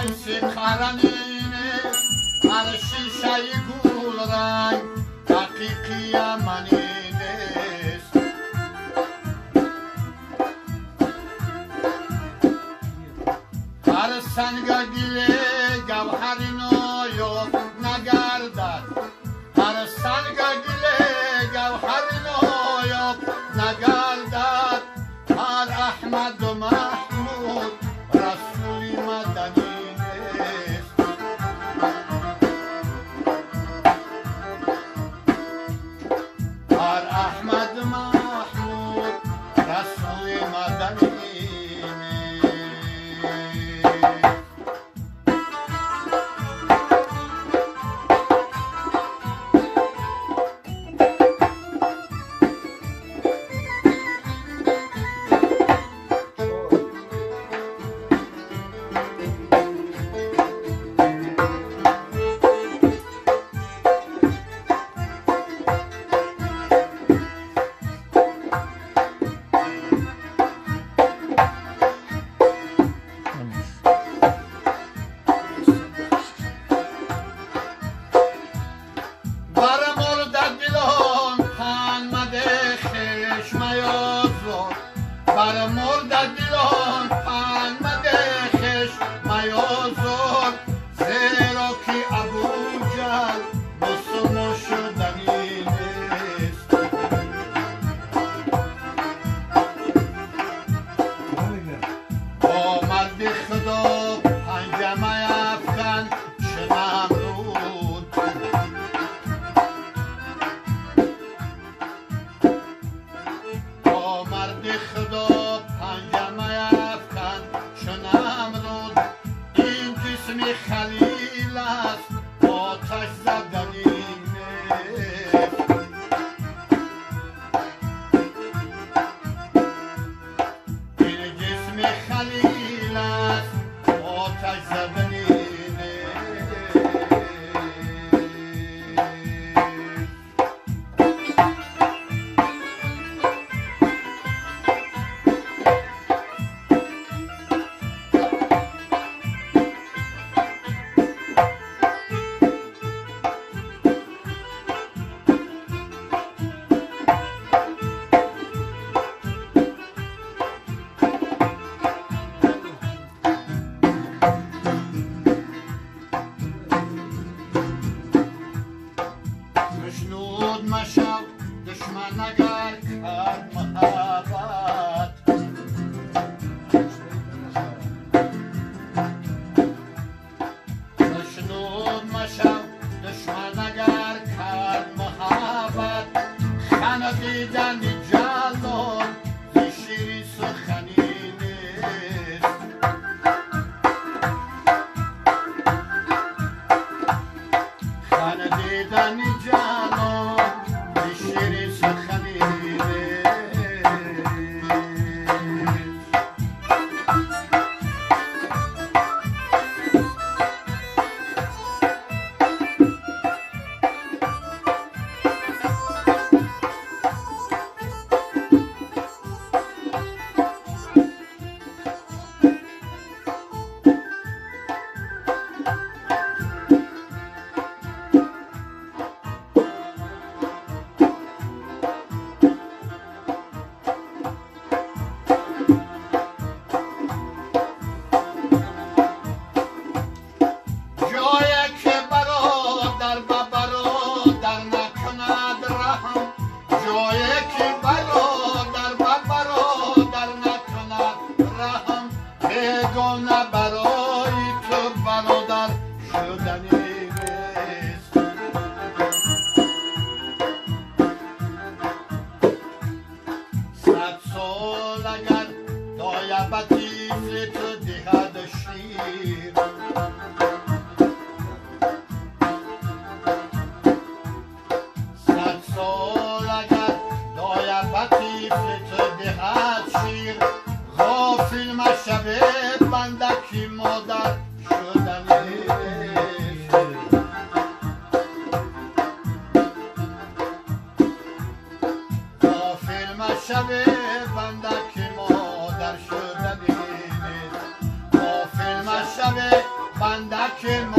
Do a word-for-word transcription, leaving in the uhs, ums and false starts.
عروسی خرنینه هر شیشه گل رنگ دقیقی منی نیست هر سنگ گله گوهری نایاب نگردد هر سنگ گله گوهری نایاب نگردد هر احمد و محمود رسولی مدنی نیست هر احمد محمود رسولی مدنی بر مرد دلان پن مده خشم میازار زیرا که ابو جهل بسم شدنی نیست با مرد خدا پنجمه افکن چه نمرود با مرد خدا خلیل است آتش زدنی نیست این جسم خلیل است آتش زدنی مشنود مشو دشمن اگر کرد محبت مشنود مشو دشمن اگر کرد محبت خندیدن جلال ز شیری سخنی نیست خندیدن جلال ز شیری سخنی نیست نه برای تو برادر شدنی نیست صد سال اگر دایبتی تو دهد شیر صد سال اگر دایبتی تو دهد شیر غافل مشبه بندکی مادر شدنی غافل مشبه بندکی مادر شدنی غافل مشبه بندک